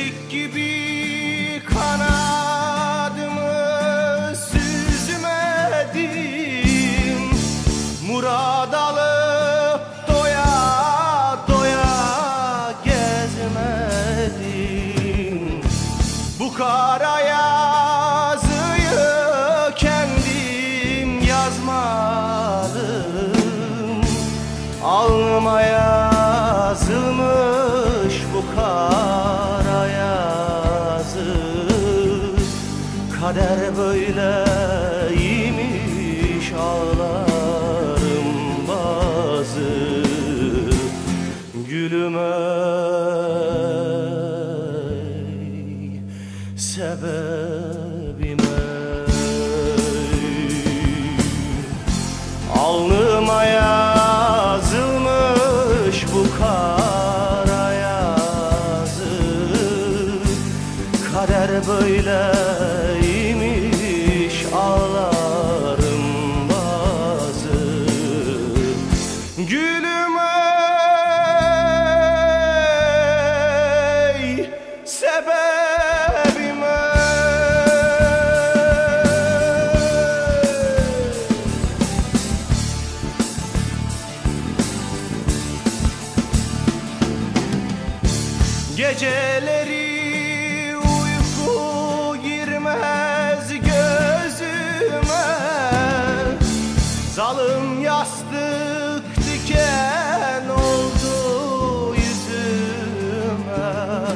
Çiçek gibi kanadımı süzmedim, murad alıp doya doya gezmedim. Bu kara yazıyı kendim yazmadım, alnıma yazılmış bu kara yazı. Kader böyleymiş, ağlarım bazı. Gülüm ey, sebebim ey, alnıma yazılmış bu kara yazı. Kader böyleymiş, ağlarım bazı. Gülüm ey, sebebim ey. Geceleri uyku girmez gözüme, zalim yastık diken oldu yüzüme.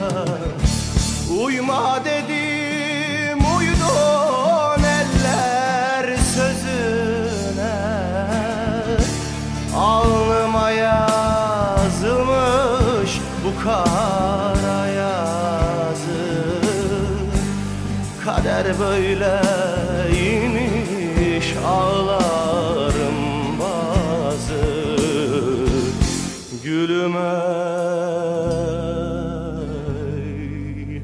Uyuma dedim, uydun eller sözüne. Alnıma yazılmış bu kara yazı. Kader böyleymiş, ağlarım bazı. Gülüm ey,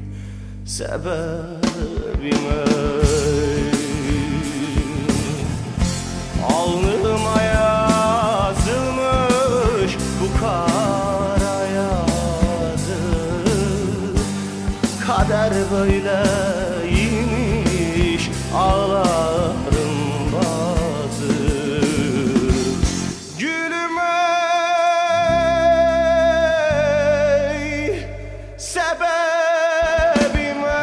sebebim ey, alnıma yazılmış bu kara yazı. Kader böyleymiş, ağlarım bazı. Gülüm ey, sebebim ey.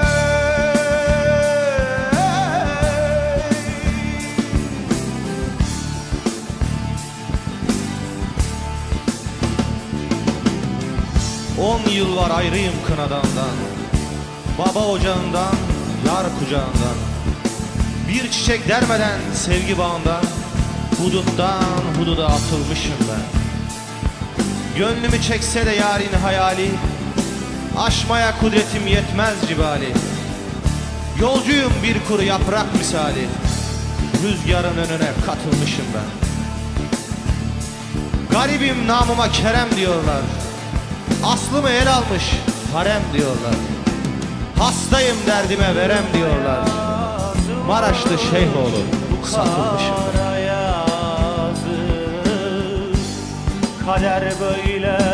10 yıl var ayrıyım kınadandan, baba ocağından, yar kucağından. Bir çiçek dermeden sevgi bağından, huduttan hududa atılmışım ben. Gönlümü çekse de yarın hayali, aşmaya kudretim yetmez cibali. Yolcuyum bir kuru yaprak misali, rüzgarın önüne katılmışım ben. Garibim namıma Kerem diyorlar, aslımı el almış harem diyorlar. Hastayım derdime verem diyorlar, Maraşlı Şeyhoğlu satılmışım. Kader böyle